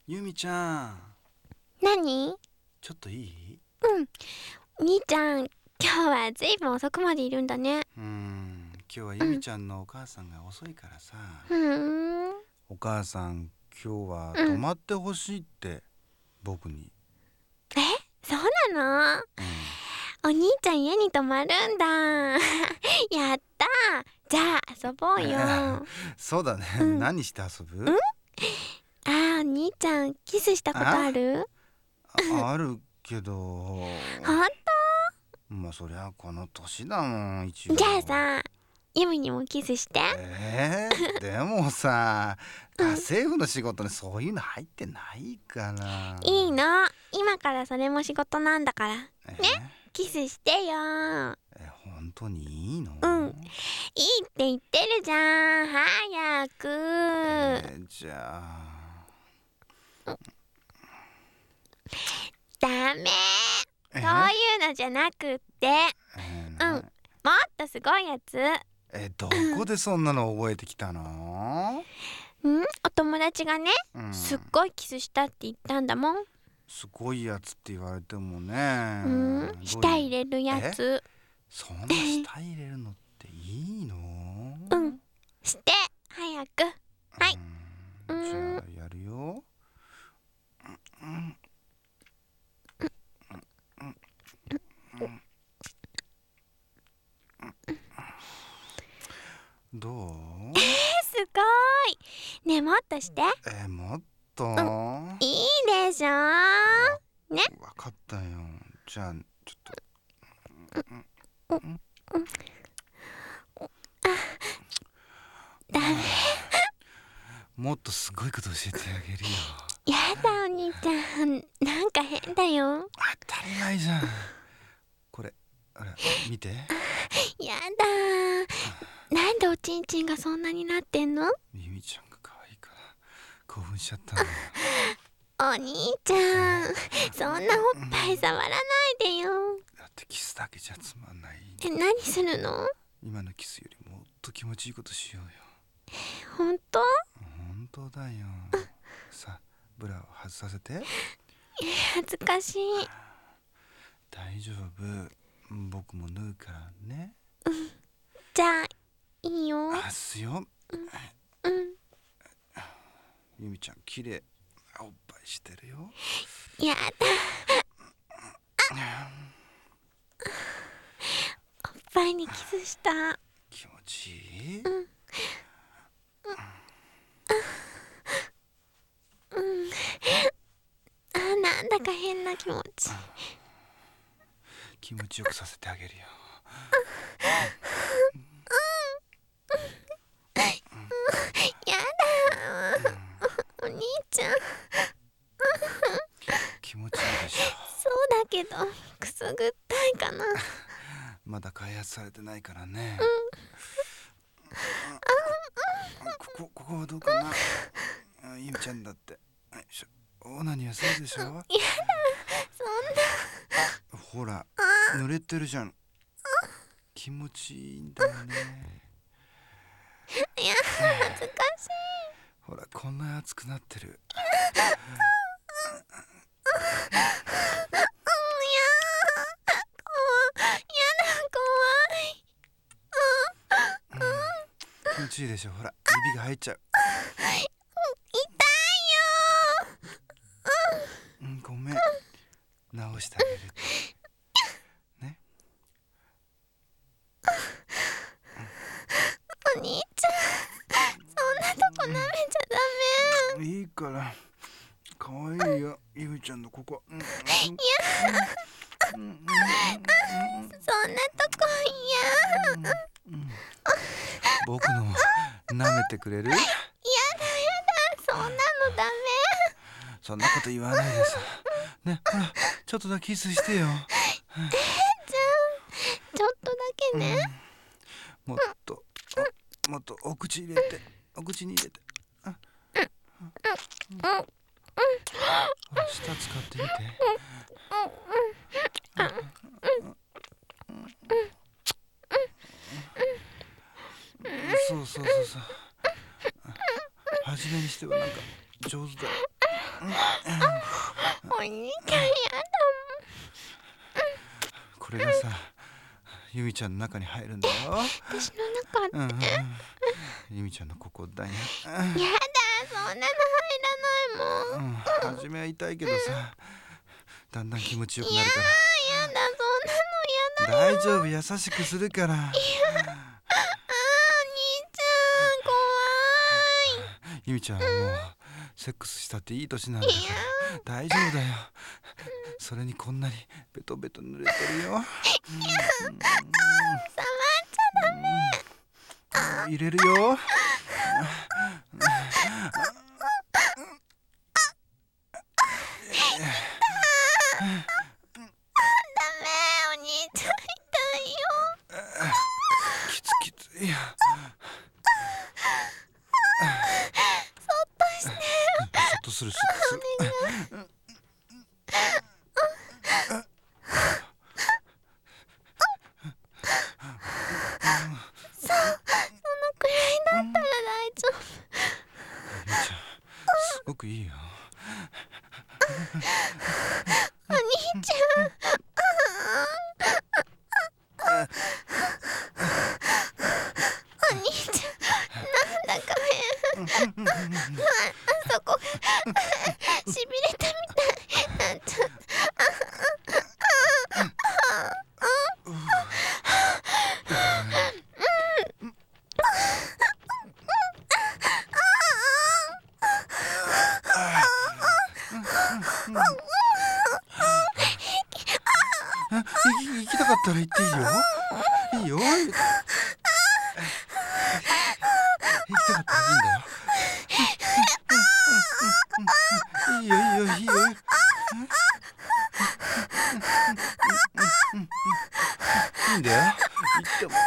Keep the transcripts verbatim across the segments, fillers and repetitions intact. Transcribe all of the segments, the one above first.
ゆみちゃん、 何？ ちょっといい？ うん。兄ちゃん、今日はずいぶん遅くまでいるんだね。 うーん、今日はゆみちゃんのお母さんが遅いからさ、 ふーん。 お母さん今日はうん。 泊まってほしいって僕に。 え、そうなの？ うん、 お兄ちゃん家に泊まるんだ。やったー。じゃあ遊ぼうよ。 そうだね、 うん。 何して遊ぶ？ うん？あー、お兄ちゃんキスしたことある？ あ、あるけど、 ほんと？ まあそりゃこの年だもん一応。 じゃあさ、ユミにもキスして。 えー、でもさ、 うん。 家政婦の仕事にそういうの入ってないから。 いいの。今からそれも仕事なんだから。ね、 えキスしてよ。 え、本当にいいの？ うん。いいって言ってるじゃん。早く。 えー、じゃあ。 ダメ。 えそういうのじゃなくって。 えー、 うん。もっとすごいやつ。 え、どこでそんなの覚えてきたの？ うん、お友達がね、 うん、 すっごいキスしたって言ったんだもん。 すごいやつって言われてもね。 うん、舌入れるやえ、 つ。 そんな舌入れるのっていいの？ うん、して早く。はい。 うん、じうん。 ゃあやるよ。うん、どう？ えー、すごい。ねえ、もっとして。 えー、もっと？ うん、いいでしょね。 わかったよ。じゃあちょっと。 うん、うん、あ、ダメ。 もっとすごいこと教えてあげるよ。 やだお兄ちゃん、なんか変だよ。 当たり前じゃん。これ、あれ、見て。 やだー。なんでおちんちんがそんなになってんの？ ゆみちゃんが可愛いから興奮しちゃったんだよ。 お兄ちゃん、そんなおっぱい触らないでよ。 だってキスだけじゃつまんない。 え、何するの？ 今のキスよりもっと気持ちいいことしようよ。 ほんと？ 本当だよ。さあ、ブラを外させて。 恥ずかしい。 大丈夫、僕も縫うからね。 じゃあいいよ。 あすよ。 うん。 ゆみちゃん綺麗おっぱいしてるよ。 やだ。おっぱいにキスした。 気持ちいい？ うん。うん。うん。あ、なんだか変な気持ち。 気持ちよくさせてあげるよ。 やだ。お兄ちゃん。 気持ちいいでしょ。 そうだけど、くすぐったいかな。 まだ開発されてないからね。ここここはどうかな。ゆみちゃんだって。オナニーはそうでしょ。やだ、 そんな。ほら、濡れてるじゃん。気持ちいいんだよね。 いや、恥ずかしい。 ほら、こんな熱くなってる。気持ちいいでしょ。ほら、指が入っちゃう。うん、ごめん。直してあげるね。 お兄ちゃん、そんなとこ舐めちゃダメ。 いいから可愛いよ、ゆみちゃんのここ。いや、 そんなとこ嫌。 僕の舐めてくれる？ やだやだ、そんなのダメ。 そんなこと言わないでさ。ね、ほら、ちょっとだけキスしてよ。 えー、じゃあちょっとだけね。 もっと、もっとお口入れて、お口に入れて。ほら、舌使ってみて。そうそうそうそう。初めにしてはなんか上手だよ。 お兄ちゃんやこれがさゆみちゃんの中に入るんだよ。 だ。私の中って、 うんうんうん、ゆみちゃんのここだよ。 やだ、そんなの入らないもん。 うん、初めは痛いけどさだんだん気持ちよくなるかやだ、そんなのやだ。 ら大丈夫、優しくするから。 あー、お兄ちゃん怖い。 ゆみちゃんはもうセックスしたっていい年なんだから大丈夫だよ。それにこんなにベトベト濡れてるよ。 触っちゃダメ。 うん、入れるよ。 ダメ、お兄ちゃん痛いよ。 きつきついよ。 そっとして。 そっとする、そっとする。 そ、そのくらいだったら大丈夫。 ゆみちゃん、すごくいいよ。 お兄ちゃん。お兄ちゃん、なんだか変。あそこがしびれたみたいになっちゃった。 行きたかったら行っていいよ。いいよ。行きたかったらいいんだよ。いいよ、いいよ、いいよ。いいんだよ。行っても。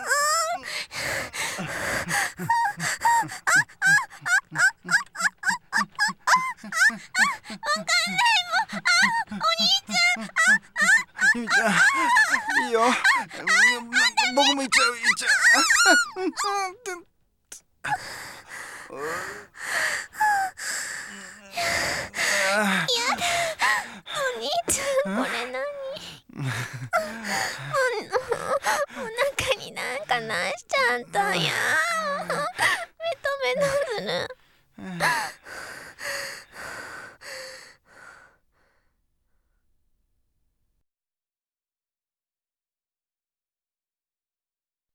ゆみちゃん、いいよ。僕も行っちゃう、行っちゃう。 お兄ちゃん、これ何？お腹になんかなしちゃったや。ベトベトする。